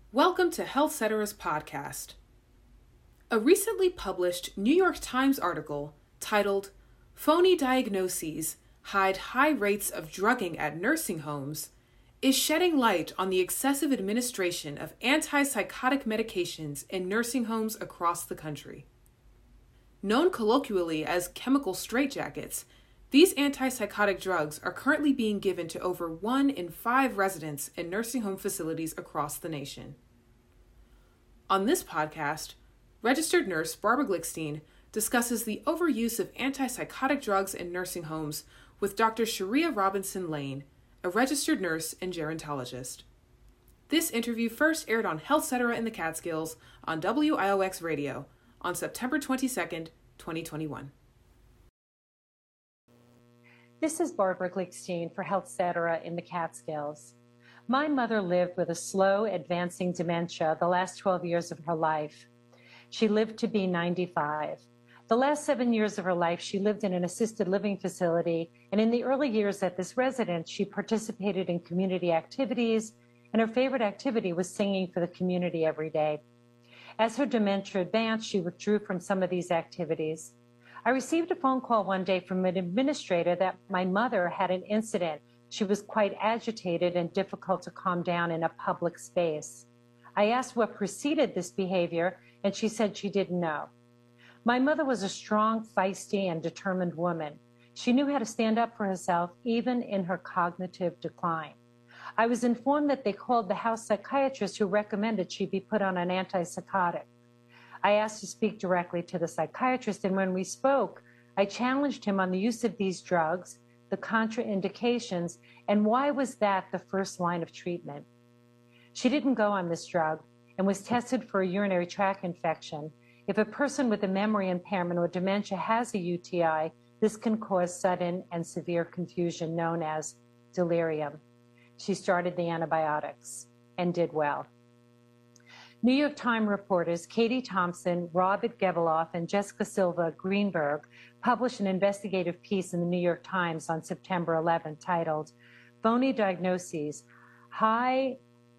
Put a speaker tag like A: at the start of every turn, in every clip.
A: Welcome to HealthCetera's podcast. A recently published New York Times article titled "Phony Diagnoses Hide High Rates of Drugging at Nursing Homes" is shedding light on the excessive administration of antipsychotic medications in nursing homes across the country. Known colloquially as chemical straitjackets, these antipsychotic drugs are currently being given to over 1 in 5 residents in nursing home facilities across the nation. On this podcast, registered nurse Barbara Glickstein discusses the overuse of antipsychotic drugs in nursing homes with Dr. Sharia Robinson Lane, a registered nurse and gerontologist. This interview first aired on HealthCetera in the Catskills on WIOX Radio on September 22nd, 2021.
B: This is Barbara Glickstein for HealthCetera in the Catskills. My mother lived with a slow, advancing dementia the last 12 years of her life. She lived to be 95. The last 7 years of her life, she lived in an assisted living facility, and in the early years at this residence, she participated in community activities, and her favorite activity was singing for the community every day. As her dementia advanced, she withdrew from some of these activities. I received a phone call one day from an administrator that my mother had an incident. She was quite agitated and difficult to calm down in a public space. I asked what preceded this behavior, and she said she didn't know. My mother was a strong, feisty, and determined woman. She knew how to stand up for herself, even in her cognitive decline. I was informed that they called the house psychiatrist who recommended she be put on an antipsychotic. I asked to speak directly to the psychiatrist, and when we spoke, I challenged him on the use of these drugs, the contraindications, and why was that the first line of treatment. She didn't go on this drug and was tested for a urinary tract infection. If a person with a memory impairment or dementia has a UTI, this can cause sudden and severe confusion known as delirium. She started the antibiotics and did well. New York Times reporters Katie Thompson, Robert Gebeloff, and Jessica Silva Greenberg published an investigative piece in the New York Times on September 11 titled "Phony Diagnoses Hide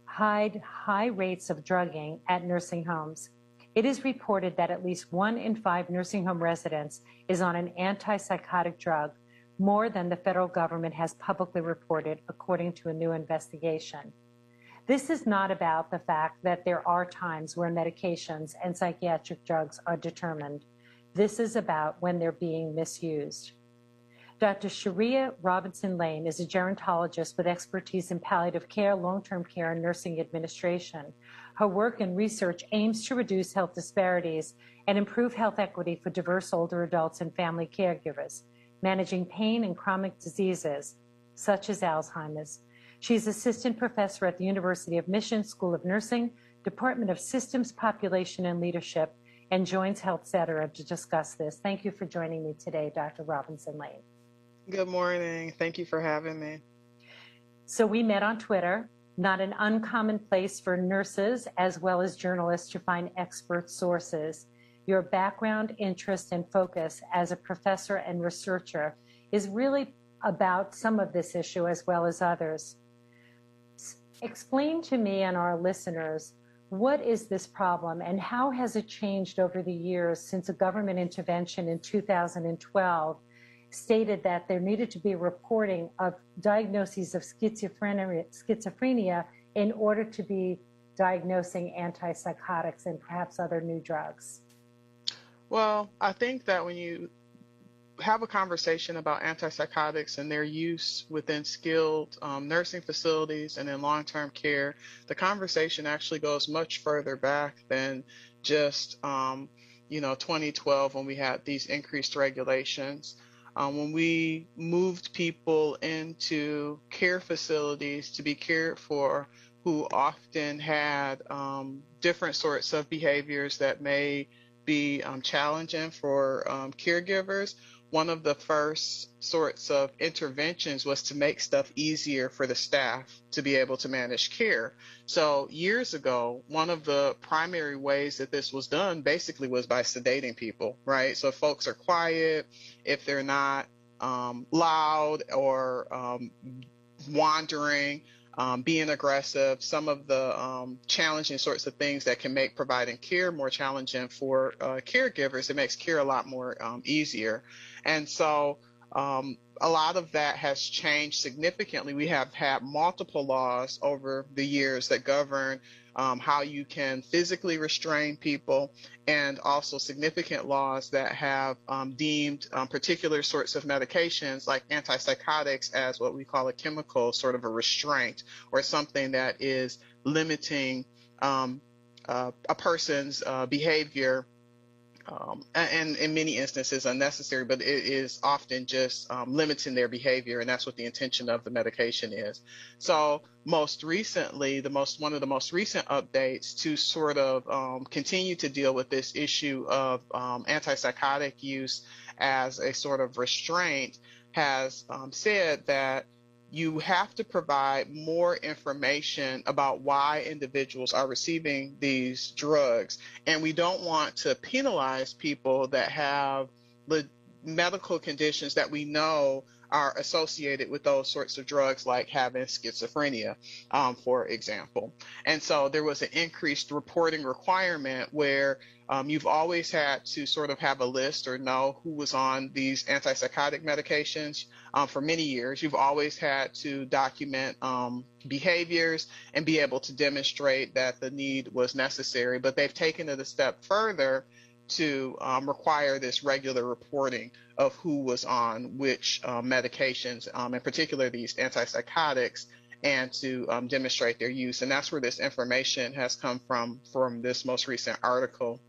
B: High Rates of Drugging at Nursing Homes." It is reported that at least 1 in 5 nursing home residents is on an antipsychotic drug, more than the federal government has publicly reported, according to a new investigation. This is not about the fact that there are times where medications and psychiatric drugs are determined. This is about when they're being misused. Dr. Sharia Robinson Lane is a gerontologist with expertise in palliative care, long-term care, and nursing administration. Her work and research aims to reduce health disparities and improve health equity for diverse older adults and family caregivers, managing pain and chronic diseases such as Alzheimer's. She's assistant professor at the University of Michigan School of Nursing, Department of Systems, Population, and Leadership, and joins HealthCetera to discuss this. Thank you for joining me today, Dr. Robinson Lane.
C: Good morning. Thank you for having me.
B: So we met on Twitter, not an uncommon place for nurses as well as journalists to find expert sources. Your background, interest, and focus as a professor and researcher is really about some of this issue as well as others. Explain to me and our listeners, what is this problem and how has it changed over the years since a government intervention in 2012 stated that there needed to be reporting of diagnoses of schizophrenia in order to be diagnosing antipsychotics and perhaps other new drugs?
C: Well, I think that when you have a conversation about antipsychotics and their use within skilled nursing facilities and in long-term care, the conversation actually goes much further back than just 2012 when we had these increased regulations. When we moved people into care facilities to be cared for who often had different sorts of behaviors that may be challenging for caregivers, one of the first sorts of interventions was to make stuff easier for the staff to be able to manage care. So years ago, one of the primary ways that this was done basically was by sedating people, right? So if folks are quiet, if they're not loud or wandering, being aggressive, some of the challenging sorts of things that can make providing care more challenging for caregivers. It makes care a lot more easier. And so a lot of that has changed significantly. We have had multiple laws over the years that govern how you can physically restrain people, and also significant laws that have deemed particular sorts of medications like antipsychotics as what we call a chemical sort of a restraint, or something that is limiting a person's behavior, and in many instances unnecessary, but it is often just limiting their behavior, and that's what the intention of the medication is. So most recently, one of the most recent updates to sort of continue to deal with this issue of antipsychotic use as a sort of restraint has said that you have to provide more information about why individuals are receiving these drugs. And we don't want to penalize people that have medical conditions that we know are associated with those sorts of drugs, like having schizophrenia, for example. And so there was an increased reporting requirement where you've always had to sort of have a list or know who was on these antipsychotic medications. For many years, you've always had to document behaviors and be able to demonstrate that the need was necessary. But they've taken it a step further to require this regular reporting of who was on which medications, in particular these antipsychotics, and to demonstrate their use. And that's where this information has come from this most recent article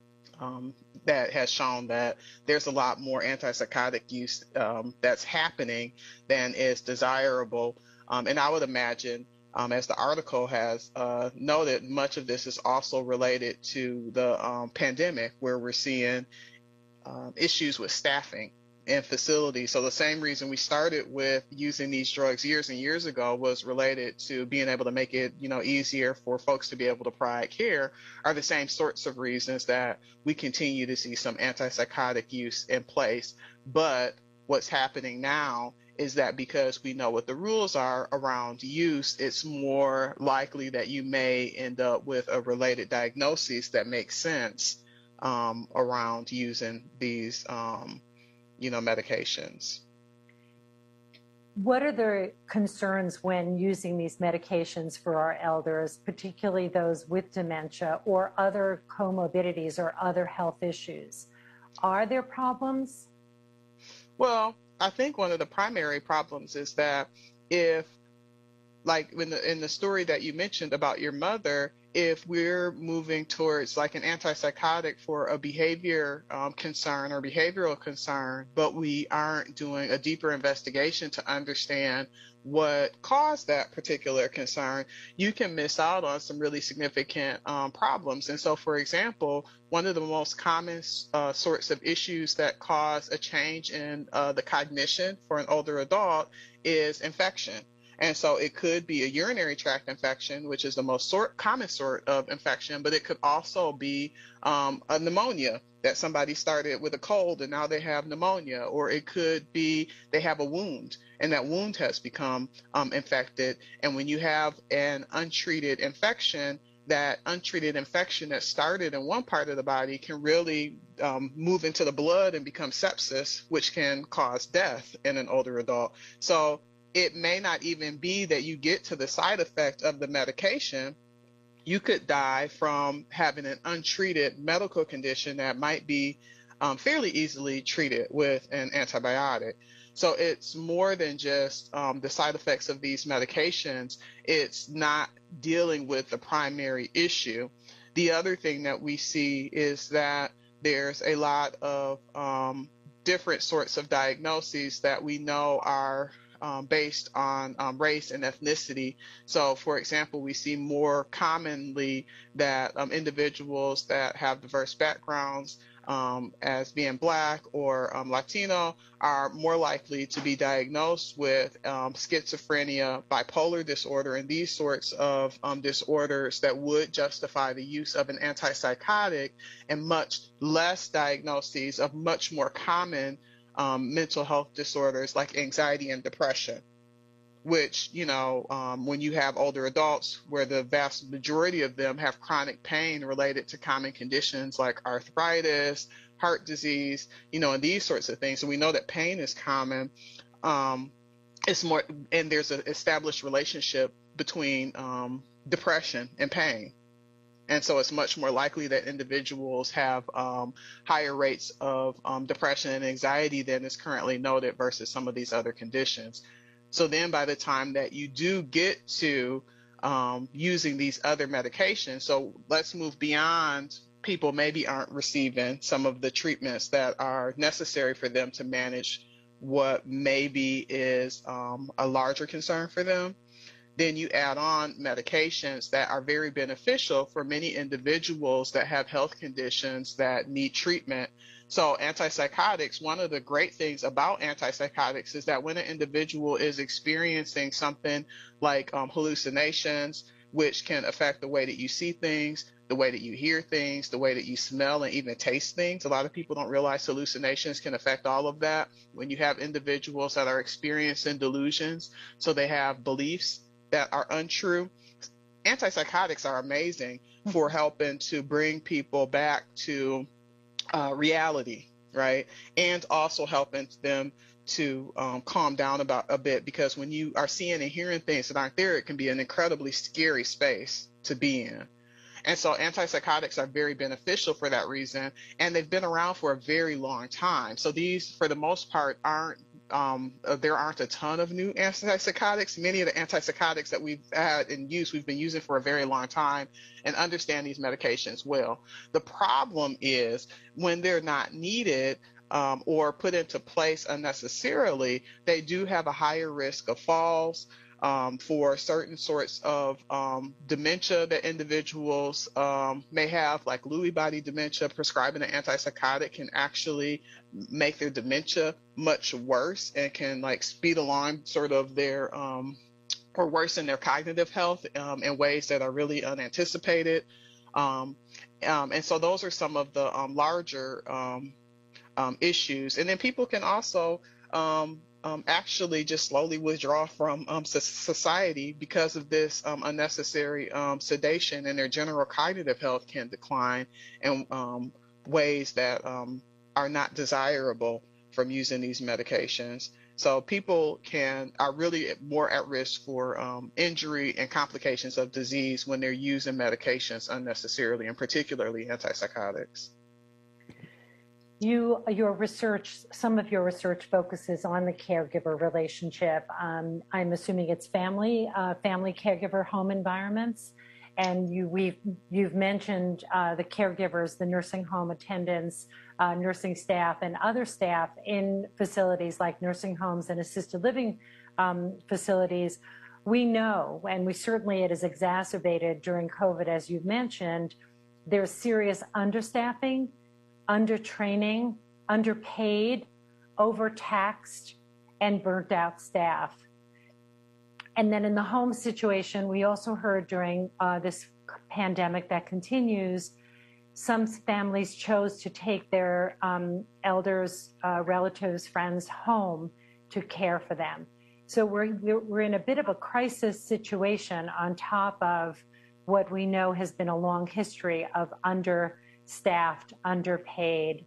C: that has shown that there's a lot more antipsychotic use that's happening than is desirable. And I would imagine, as the article has noted, much of this is also related to the pandemic, where we're seeing issues with staffing in facilities. So the same reason we started with using these drugs years and years ago was related to being able to make it, easier for folks to be able to provide care, are the same sorts of reasons that we continue to see some antipsychotic use in place. But what's happening now is that because we know what the rules are around use, it's more likely that you may end up with a related diagnosis that makes sense around using these medications.
B: What are the concerns when using these medications for our elders, particularly those with dementia or other comorbidities or other health issues? Are there problems?
C: Well, I think one of the primary problems is that if, like in the story that you mentioned about your mother, if we're moving towards like an antipsychotic for a behavior concern or behavioral concern, but we aren't doing a deeper investigation to understand what caused that particular concern, you can miss out on some really significant problems. And so, for example, one of the most common sorts of issues that cause a change in the cognition for an older adult is infection. And so it could be a urinary tract infection, which is the most common sort of infection, but it could also be a pneumonia, that somebody started with a cold and now they have pneumonia, or it could be they have a wound and that wound has become infected. And when you have an untreated infection, that untreated infection that started in one part of the body can really move into the blood and become sepsis, which can cause death in an older adult. So it may not even be that you get to the side effect of the medication. You could die from having an untreated medical condition that might be fairly easily treated with an antibiotic. So it's more than just the side effects of these medications. It's not dealing with the primary issue. The other thing that we see is that there's a lot of different sorts of diagnoses that we know are based on race and ethnicity. So, for example, we see more commonly that individuals that have diverse backgrounds, as being Black or Latino, are more likely to be diagnosed with schizophrenia, bipolar disorder, and these sorts of disorders that would justify the use of an antipsychotic, and much less diagnoses of much more common mental health disorders like anxiety and depression. which, when you have older adults where the vast majority of them have chronic pain related to common conditions like arthritis, heart disease, and these sorts of things. So we know that pain is common. It's more, and there's an established relationship between depression and pain. And so it's much more likely that individuals have higher rates of depression and anxiety than is currently noted versus some of these other conditions. So then by the time that you do get to using these other medications, so let's move beyond people maybe aren't receiving some of the treatments that are necessary for them to manage what maybe is a larger concern for them. Then you add on medications that are very beneficial for many individuals that have health conditions that need treatment. So antipsychotics, one of the great things about antipsychotics is that when an individual is experiencing something like hallucinations, which can affect the way that you see things, the way that you hear things, the way that you smell and even taste things. A lot of people don't realize hallucinations can affect all of that. When you have individuals that are experiencing delusions, so they have beliefs that are untrue, antipsychotics are amazing for helping to bring people back to reality, right? And also helping them to calm down about a bit, because when you are seeing and hearing things that aren't there, it can be an incredibly scary space to be in. And so antipsychotics are very beneficial for that reason, and they've been around for a very long time. So these, for the most part, there aren't a ton of new antipsychotics. Many of the antipsychotics that we've had in use, we've been using for a very long time and understand these medications well. The problem is when they're not needed or put into place unnecessarily, they do have a higher risk of falls. For certain sorts of dementia that individuals may have, like Lewy body dementia, prescribing an antipsychotic can actually make their dementia much worse and can speed along sort of their or worsen their cognitive health in ways that are really unanticipated. And so those are some of the larger issues. And then people can also actually just slowly withdraw from society because of this unnecessary sedation, and their general cognitive health can decline in ways that are not desirable from using these medications. So people are really more at risk for injury and complications of disease when they're using medications unnecessarily, and particularly antipsychotics.
B: Some of your research focuses on the caregiver relationship. I'm assuming it's family caregiver home environments, and you've mentioned the caregivers, the nursing home attendants, nursing staff, and other staff in facilities like nursing homes and assisted living facilities. We know, and it is exacerbated during COVID, as you've mentioned, there's serious understaffing, undertraining, underpaid, overtaxed, and burnt out staff. And then in the home situation, we also heard during this pandemic that continues, some families chose to take their elders, relatives, friends home to care for them. So we're in a bit of a crisis situation on top of what we know has been a long history of understaffed, underpaid,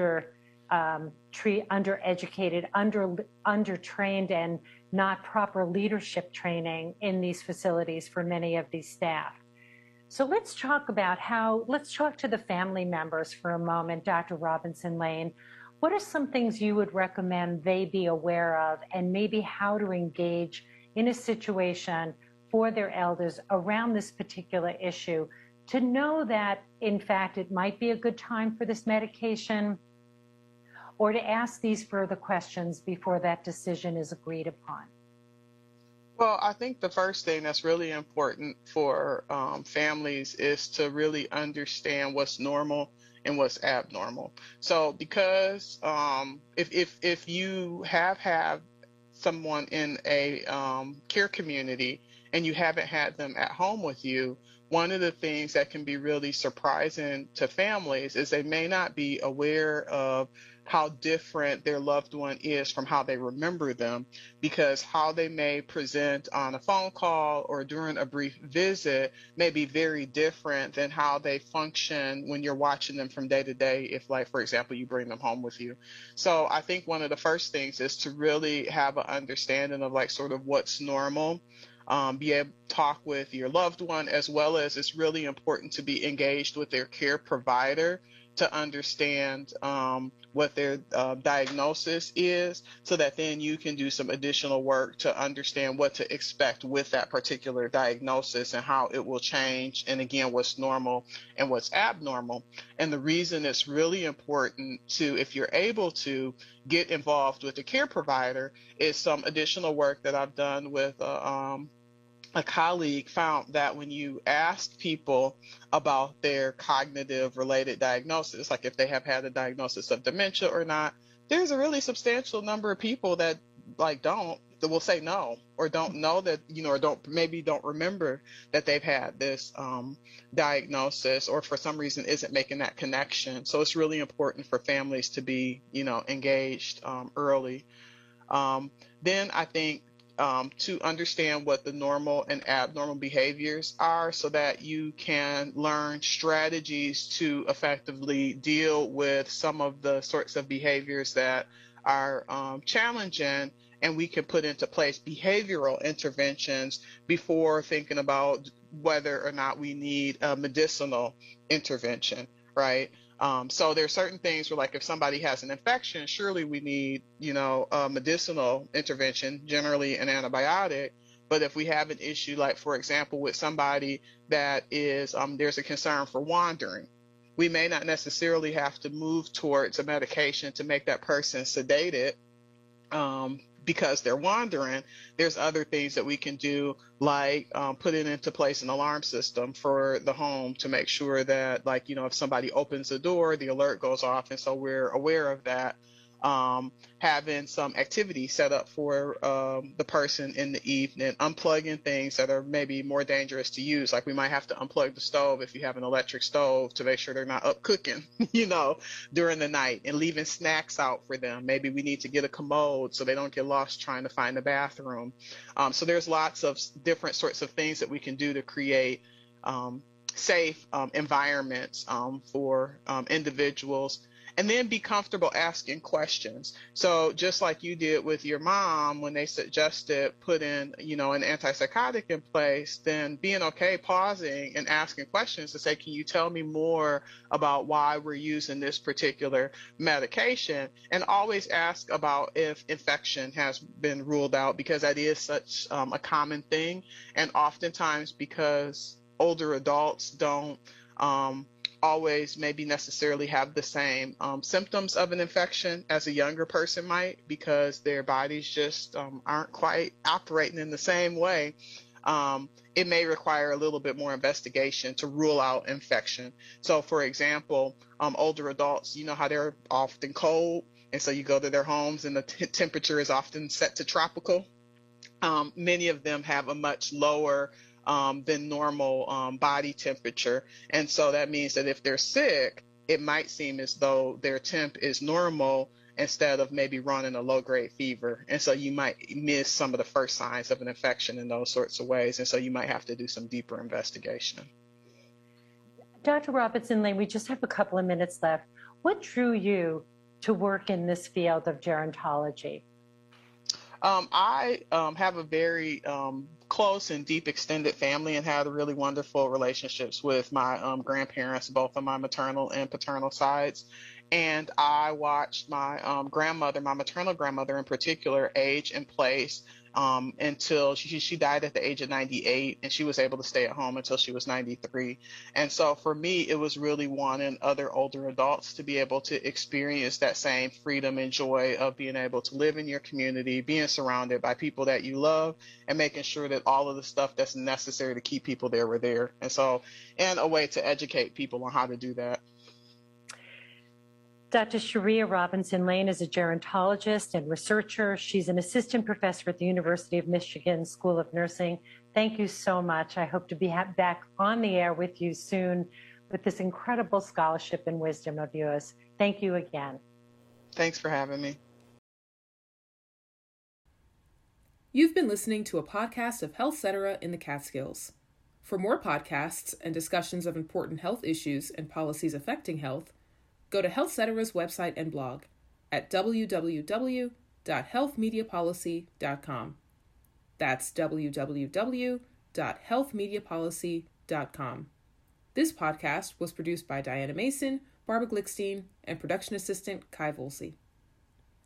B: undereducated, undertrained, and not proper leadership training in these facilities for many of these staff. So let's talk to the family members for a moment, Dr. Robinson Lane. What are some things you would recommend they be aware of, and maybe how to engage in a situation for their elders around this particular issue, to know that, in fact, it might be a good time for this medication, or to ask these further questions before that decision is agreed upon?
C: Well, I think the first thing that's really important for families is to really understand what's normal and what's abnormal. So because if you have had someone in a care community and you haven't had them at home with you, one of the things that can be really surprising to families is they may not be aware of how different their loved one is from how they remember them, because how they may present on a phone call or during a brief visit may be very different than how they function when you're watching them from day to day, if, like, for example, you bring them home with you. So I think one of the first things is to really have an understanding of, like, sort of what's normal. Be able to talk with your loved one, as well as it's really important to be engaged with their care provider to understand what their diagnosis is, so that then you can do some additional work to understand what to expect with that particular diagnosis and how it will change, and again, what's normal and what's abnormal. And the reason it's really important to, if you're able to, get involved with the care provider is some additional work that I've done with a colleague found that when you ask people about their cognitive related diagnosis, like if they have had a diagnosis of dementia or not, there's a really substantial number of people that that will say no, or don't know that, or don't remember that they've had this diagnosis, or for some reason isn't making that connection. So it's really important for families to be, engaged early. Then I think to understand what the normal and abnormal behaviors are, so that you can learn strategies to effectively deal with some of the sorts of behaviors that are challenging, and we can put into place behavioral interventions before thinking about whether or not we need a medicinal intervention, right? So there are certain things where, like, if somebody has an infection, surely we need, a medicinal intervention, generally an antibiotic. But if we have an issue, like, for example, with somebody that is, there's a concern for wandering, we may not necessarily have to move towards a medication to make that person sedated, because they're wandering. There's other things that we can do, like putting into place an alarm system for the home to make sure that, like, if somebody opens the door, the alert goes off. And so we're aware of that. Having some activity set up for the person in the evening, unplugging things that are maybe more dangerous to use. Like, we might have to unplug the stove if you have an electric stove to make sure they're not up cooking, during the night, and leaving snacks out for them. Maybe we need to get a commode so they don't get lost trying to find the bathroom. So there's lots of different sorts of things that we can do to create safe environments for individuals. And then be comfortable asking questions. So just like you did with your mom when they suggested putting, an antipsychotic in place, then being okay pausing and asking questions to say, can you tell me more about why we're using this particular medication? And always ask about if infection has been ruled out, because that is such a common thing. And oftentimes, because older adults don't always maybe necessarily have the same symptoms of an infection as a younger person might, because their bodies just aren't quite operating in the same way. It may require a little bit more investigation to rule out infection. So, for example, older adults, how they're often cold, and so you go to their homes and the temperature is often set to tropical. Many of them have a much lower than normal body temperature. And so that means that if they're sick, it might seem as though their temp is normal instead of maybe running a low-grade fever. And so you might miss some of the first signs of an infection in those sorts of ways. And so you might have to do some deeper investigation.
B: Dr. Robinson-Lane, we just have a couple of minutes left. What drew you to work in this field of gerontology?
C: I have a very close and deep extended family, and had really wonderful relationships with my grandparents, both on my maternal and paternal sides. And I watched my grandmother, my maternal grandmother in particular, age in place until she died at the age of 98, and she was able to stay at home until she was 93. And so for me, it was really wanting other older adults to be able to experience that same freedom and joy of being able to live in your community, being surrounded by people that you love, and making sure that all of the stuff that's necessary to keep people there were there. And so, and a way to educate people on how to do that.
B: Dr. Sharia Robinson Lane is a gerontologist and researcher. She's an assistant professor at the University of Michigan School of Nursing. Thank you so much. I hope to be back on the air with you soon with this incredible scholarship and wisdom of yours. Thank you again.
C: Thanks for having me.
A: You've been listening to a podcast of HealthCetera in the Catskills. For more podcasts and discussions of important health issues and policies affecting health, go to HealthCetera's website and blog at www.healthmediapolicy.com. That's www.healthmediapolicy.com. This podcast was produced by Diana Mason, Barbara Glickstein, and production assistant Kai Volsey.